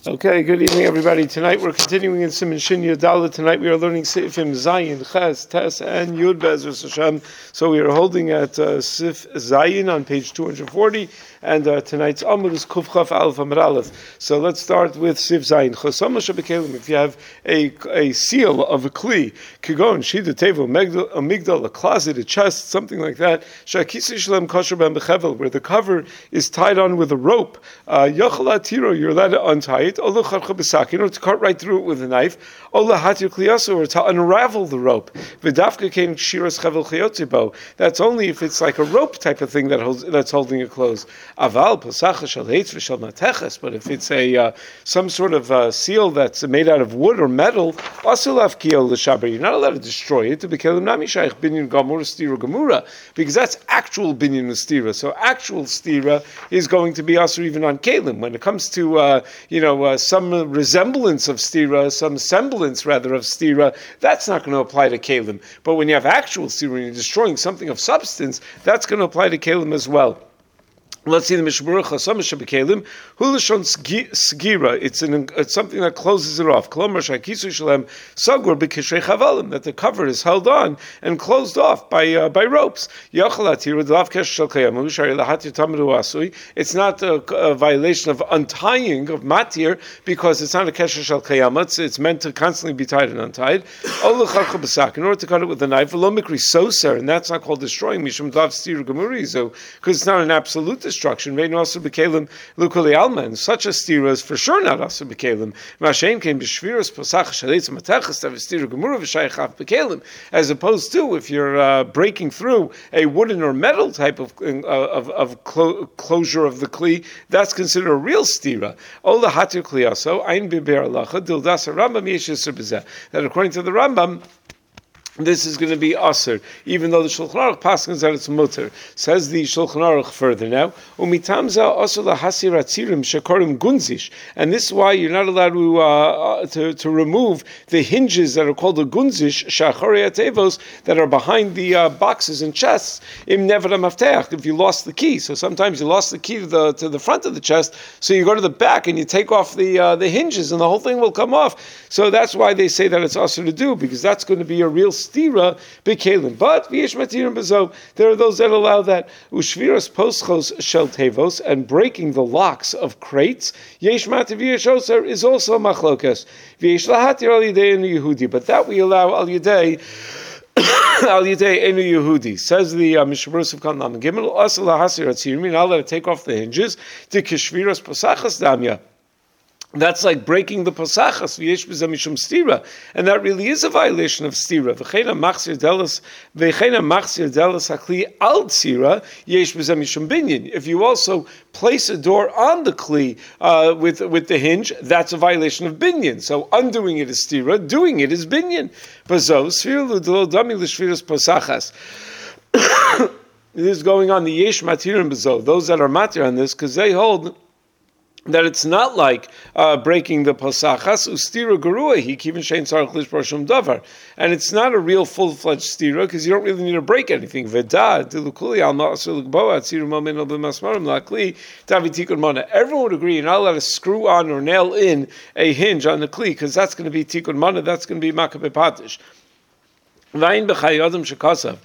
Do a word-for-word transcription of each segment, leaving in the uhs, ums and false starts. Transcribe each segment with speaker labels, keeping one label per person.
Speaker 1: Okay, good evening, everybody. Tonight we're continuing in Siman Shin Yudala. Tonight we are learning Sifim Zayin, Ches, Tes, and Yud Be'ezras Hashem. So we are holding at uh, Sif Zayin on page two hundred forty, and uh, tonight's Amud is Kuf Chaf Aleph Amud Aleph. So let's start with Sif Zayin. Chosama Shabikelim. If you have a a seal of a kli, Kigon, Shida Tevo, a migdal, a closet, a chest, something like that, Shakisi Shalem Kosher Ben Bechevel, where the cover is tied on with a rope. Uh, Yochel Tiro, you're allowed to untie it. In order to cut right through it with a knife, or to unravel the rope. That's only if it's like a rope type of thing that holds, that's holding it closed. But if it's a uh, some sort of uh, seal that's made out of wood or metal, you're not allowed to destroy it, because that's actual binyan stira. So actual stira is going to be also even on kelim. When it comes to uh, you know uh, some resemblance of stira, some semblance rather of stira, that's not going to apply to kelim. But when you have actual stira and you're destroying something of substance, that's going to apply to kelim as well. Let's see the Mishmur Chasam Shabikelim. Hulashon Sgira. It's an it's something that closes it off. Kolomar Shakisu Shalem Sagur B'Kishrei Chavalim, that the cover is held on and closed off by uh, by ropes. Yachalatir Delav Kesh Shal Kayam Ushari Lahatir Tamru Asui. It's not a, a violation of untying of matir, because it's not a Kesh Shal Kayam. It's, it's meant to constantly be tied and untied. Olacharcha B'Sak. In order to cut it with a knife, Velomikri Soser, and that's not called destroying Mishum Dlav Stir Gemurizo, because it's not an absolute destruction. Vein also bekalim lukuli alman. Such a stira is for sure not also bekalim. Mashem came b'shviras posach shalitz matachas to stira gemura v'shaychaf bekalim. As opposed to if you're uh, breaking through a wooden or metal type of uh, of, of clo- closure of the kli, that's considered a real stira. Ola hatir kliaso ein biber alacha dildas Rambam yeshis b'zeh. That according to the Rambam, this is going to be aser, even though the Shulchan Aruch paskins that it's mutter. Says the Shulchan Aruch further now, umitamza aser lahasir atzirim shekorim gunzish, and this is why you're not allowed to uh, to, to remove the hinges that are called the gunzish shachorei atevos that are behind the uh, boxes and chests. Im nevada mafteach, if you lost the key. So sometimes you lost the key to the to the front of the chest, so you go to the back and you take off the uh, the hinges, and the whole thing will come off. So that's why they say that it's aser to do, because that's going to be a real stira bekalim. But v'yesh matirim bezo, there are those that allow that. Ushviras poschos shel tevos, and breaking the locks of crates. Yesh matir v'yesh oser is also machlokas. V'yesh lahatir al yedei enu Yehudi, but that we allow al yedei al yedei enu Yehudi. Says the uh, Mishmurus of Kanam Gimel asel lahasir atzirim. You're not allowed to take off the hinges. To kishviras posachas damya. That's like breaking the posachas v'yesh b'zeh mishum stira, and that really is a violation of stira. V'cheina machzir delas, v'cheina machzir delas hakli al tzira yesh b'zeh mishum binyan. If you also place a door on the kli uh, with with the hinge, that's a violation of binyan. So undoing it is stira, doing it is binyan. Bazo sfir l'delo dami l'shviras posachas. This is going on the yesh matirim bazo. Those that are matir on this, because they hold that it's not like uh, breaking the posachas ustira gerua he kivin shein tzarich lishbar shum davar, and it's not a real full-fledged stira because you don't really need to break anything. V'da dilukuli al ma'asur l'gboa tziru momin b'masmarim lakli tavi tikun mana. Everyone would agree you're not allowed to screw on or nail in a hinge on the kli, because that's going to be tikun mana, that's going to be makabeh patish. And that's real makapatish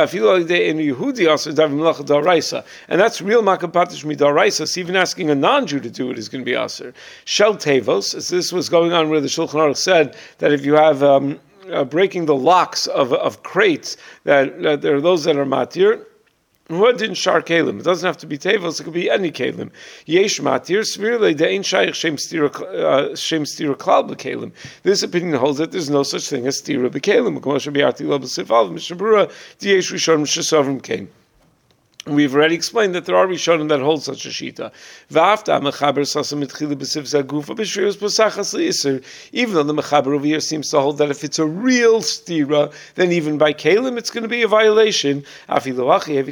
Speaker 1: midaraisa. So even asking a non-Jew to do it is going to be aser. Shel tevos, as this was going on where the Shulchan Aruch said that if you have um, uh, breaking the locks of of crates, that, that there are those that are matir. What didn't shar kelim? It doesn't have to be tevos; it could be any kelim. Yesh matir svirle de'in shayich shem stira shem stira klal b'kelim. This opinion holds that there's no such thing as stira b'kelim. K'moshe bi'arti lo b'sifal mishabura diyesh rishon shesavrim came. We've already explained that there are Rishonim that hold such a shita. Even though the Mechaber over here seems to hold that if it's a real stira, then even by Kalim it's going to be a violation. But he quotes the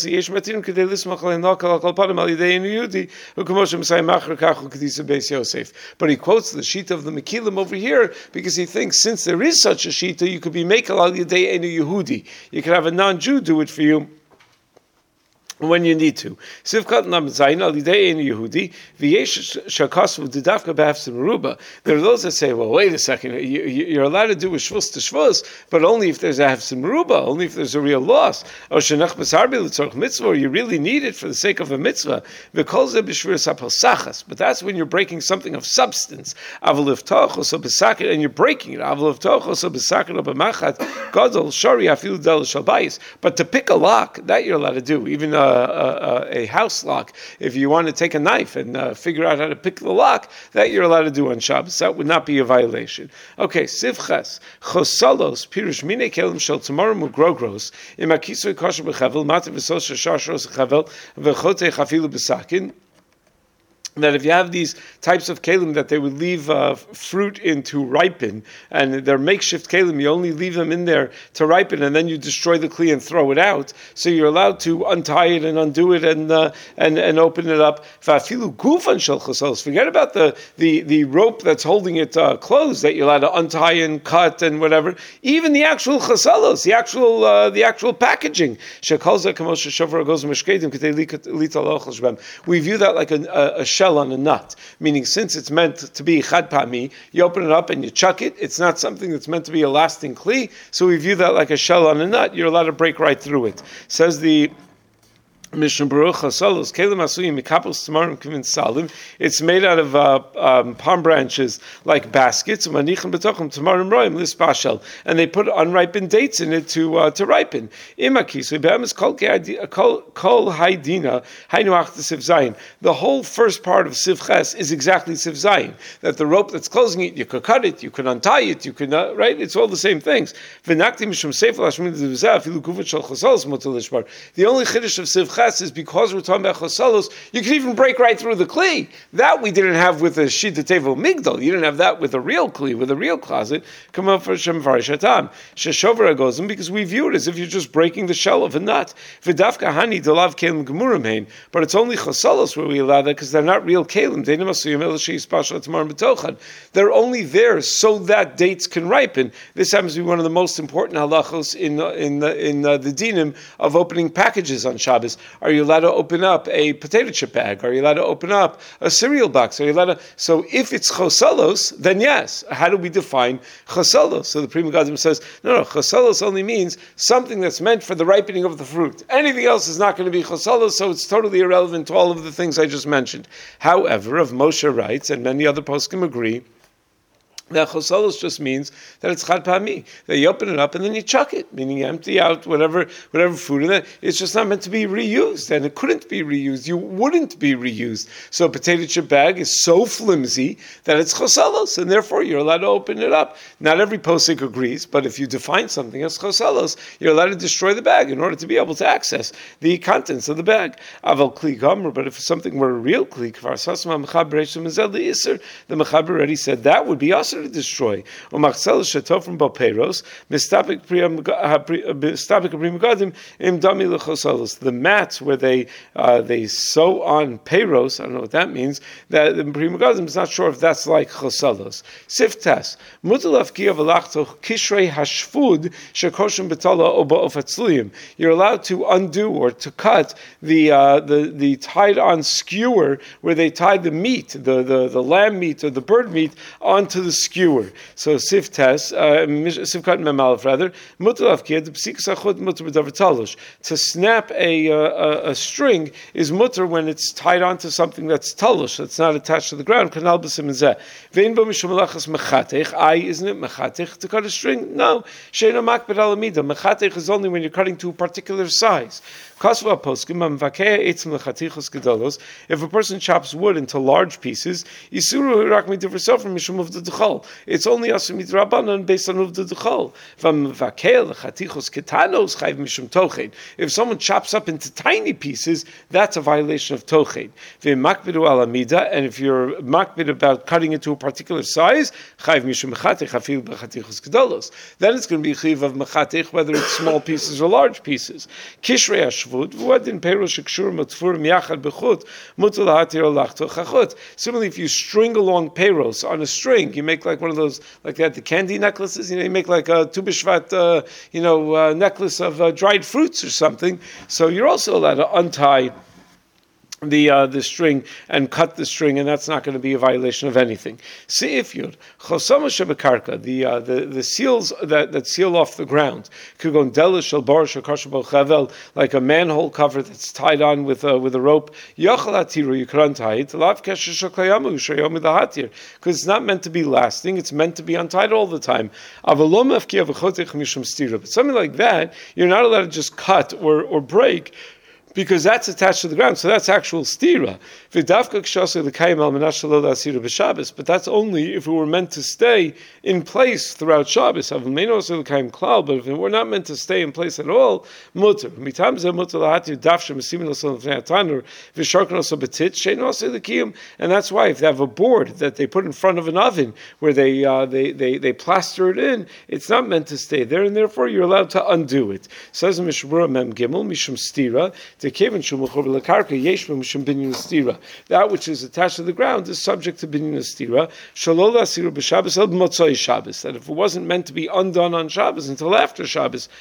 Speaker 1: shita of the Mekilim over here because he thinks since there is such a shita, you could be Mekel al Yedei Enu Yehudi. You could have a non-Jew do it for you. when you need to. Sivkat Lam Zayin Al Yidei Ein Yehudi V'yesh Shakasu Didavka B'Hafsim Ruba. There are those that say, well, wait a second, you, you're allowed to do a shvus to shvus, but only if there's a Hafsim Ruba, only if there's a real loss. Or Shenach B'Sarbi L'Tzorch Mitzvah, or you really need it for the sake of a mitzvah. V'kol Zeh B'Shviras HaPosachas. But that's when you're breaking something of substance. Aval Iftoch Oso B'Saket, and you're breaking it. Aval Iftoch Oso B'Saket O B'Machat Gadol Shari Afilu Del Shal Bayis. But to pick a lock, that you're allowed to do. Even uh, A, a, a house lock, if you want to take a knife and uh, figure out how to pick the lock, that you're allowed to do on Shabbos. That would not be a violation. Okay, Sivches, Chosalos, Pirush Mine Kelim Shel Tomorrow Mugrogros, Imakisui Kosher Bechavel, Matav V'sos Shashros Chavel, V'chote Chafilu B'sakin. That if you have these types of kelim that they would leave uh, fruit in to ripen, and they're makeshift kelim, you only leave them in there to ripen, and then you destroy the kli and throw it out. So you're allowed to untie it and undo it and uh, and and open it up. Forget about the the the rope that's holding it uh, closed that you're allowed to untie and cut and whatever. Even the actual chasalos, the actual uh, the actual packaging. We view that like a, a, a shell on a nut, meaning since it's meant to be chad pa'ami, you open it up and you chuck it. It's not something that's meant to be a lasting kli, so we view that like a shell on a nut. You're allowed to break right through it. Says the Mishnah Baruch Hasalos Kelim Asuyim Mikapos Tamarim Kivin Salim. It's made out of uh, um, palm branches like baskets. Manichem Betochim Tamarim Roim Lispashel, and they put unripened dates in it to uh, to ripen. Imakis Be'emes Kol Kol Haidina Hainu Achta Siv Zayin. The whole first part of Siv Ches is exactly Siv Zayin. That the rope that's closing it, you could cut it, you could untie it, you could uh, right. It's all the same things. V'nakti Mishum Seifel Hashmin Zevzah Filu Kuvot Shel Chasalos Motel Lishbar. The only chiddush of Siv is because we're talking about chosalos, you can even break right through the kli. That we didn't have with a shita tevo migdal. You didn't have that with a real kli, with a real closet. Come up for shem varishatam sheshover agozim, because we view it as if you're just breaking the shell of a nut. V'dafka hani delav kelim gemurim hein, but it's only chosalos where we allow that because they're not real kelim. They're only there so that dates can ripen. This happens to be one of the most important halachos in uh, in the in uh, the dinim of opening packages on Shabbos. Are you allowed to open up a potato chip bag? Are you allowed to open up a cereal box? Are you allowed to? So if it's chosalos, then yes. How do we define chosalos? So the Pri Megadim says, no, no, chosalos only means something that's meant for the ripening of the fruit. Anything else is not going to be chosalos, so it's totally irrelevant to all of the things I just mentioned. However, Rav Moshe writes, and many other poskim agree, that chosalos just means that it's chad pa'ami, that you open it up and then you chuck it, meaning you empty out whatever whatever food in it. It's just not meant to be reused, and it couldn't be reused. You wouldn't be reused. So a potato chip bag is so flimsy that it's chosalos, and therefore you're allowed to open it up. Not every posik agrees, but if you define something as chosalos, you're allowed to destroy the bag in order to be able to access the contents of the bag. Aval kli gomer, but if something were a real kli, the mechaber already said that would be us to destroy. The mats where they uh, they sew on peiros, I don't know what that means, that the Pri Megadim is not sure if that's like chosalos. Siftas, you're allowed to undo or to cut the uh, the, the tied on skewer where they tied the meat, the, the, the lamb meat or the bird meat onto the skewer. So siftas, sifkat memalef rather, mutalav kiyad psikas achod mutar b'davar talosh. To snap a, uh, a string is mutar when it's tied onto something that's talosh, that's not attached to the ground. Kanal b'sim zeh. Vein bo mishum malachas mechatech. I isn't it mechatech to cut a string? No. Sheina makbet alamida. Mechatech is only when you're cutting to a particular size. If a person chops wood into large pieces, it's only asur midrabanan based on uvda d'chol. If someone chops up into tiny pieces, that's a violation of toched. And if you're makbid about cutting it to a particular size, then it's going to be chiv of mechatech, whether it's small pieces or large pieces. Kishrei shvut. V'uadin peros shekshur matfurim yachad bechut mutar lahatir olachto chachut. Similarly, if you string along peros on a string, you make like one of those, like that, the candy necklaces. You know, you make like a Tu B'Shvat, uh, you know, uh, necklace of uh, dried fruits or something. So you're also allowed to untie the uh, the string and cut the string, and that's not going to be a violation of anything. See if you're chosama shebekarka, the uh, the the seals that, that seal off the ground, kugon delish shel bar shekashabal chavel, like a manhole cover that's tied on with uh, with a rope. Yachal hatiru, you can untie it. Lav kesher shekayamu shayomi hatir, because it's not meant to be lasting; it's meant to be untied all the time. Avalom efkia v'chotech mishum stira, but something like that, you're not allowed to just cut or or break, because that's attached to the ground, so that's actual stira. But that's only if it were meant to stay in place throughout Shabbos. But if it were not meant to stay in place at all, mutter. And that's why if they have a board that they put in front of an oven where they uh, they, they they plaster it in, it's not meant to stay there, and therefore you're allowed to undo it. Says Mishmura Mem Gimel Mishum Stira. That which is attached to the ground is subject to binyan stira. That if it wasn't meant to be undone on Shabbos until after Shabbos,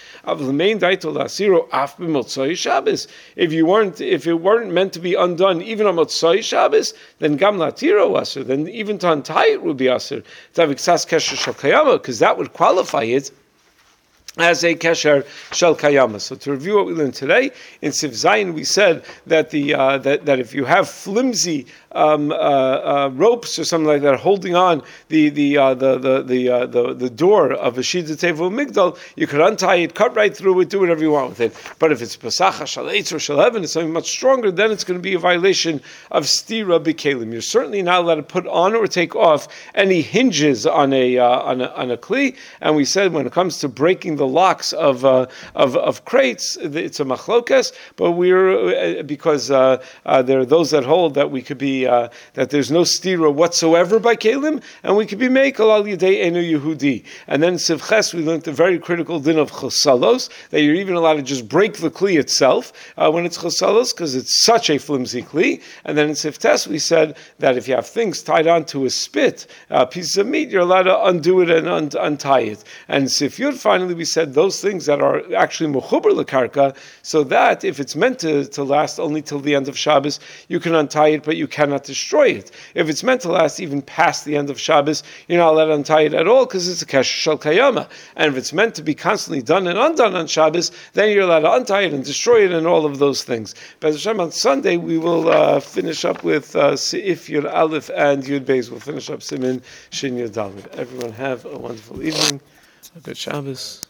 Speaker 1: if you weren't, if it weren't meant to be undone even on Motzai Shabbos, then gam latiro aser, then even to untie it would be aser. Because that would qualify it as a kesher shel kayama. So to review what we learned today, in Sif Zayin we said that the uh, that, that if you have flimsy um, uh, uh, ropes or something like that holding on the the uh, the the the, uh, the the door of a shida tevu migdal, you could untie it, cut right through it, do whatever you want with it. But if it's pasacha shalaitz or shaleven, it's something much stronger, then it's going to be a violation of stira b'kelim. You're certainly not allowed to put on or take off any hinges on a uh, on a on a kli. And we said when it comes to breaking the locks of uh, of of crates, it's a machlokas. But we're uh, because uh, uh, there are those that hold that we could be uh, that there's no stira whatsoever by kelim, and we could be mekel al yedei enu Yehudi. And then Sivches we learned the very critical din of chosalos, that you're even allowed to just break the kli itself uh, when it's chosalos because it's such a flimsy kli. And then in Sivtes we said that if you have things tied onto a spit, uh, pieces of meat, you're allowed to undo it and un- untie it. And Sifyud finally we said those things that are actually mechuber lekarka, so that if it's meant to, to last only till the end of Shabbos, you can untie it, but you cannot destroy it. If it's meant to last even past the end of Shabbos, you're not allowed to untie it at all because it's a kesher shel kayama. And if it's meant to be constantly done and undone on Shabbos, then you're allowed to untie it and destroy it and all of those things. But Hashem, on Sunday we will uh, finish up with uh, Seif Yud Aleph and Yud Beis. We'll finish up Simin Shin Yud Dalet. Everyone have a wonderful evening. Good Shabbos.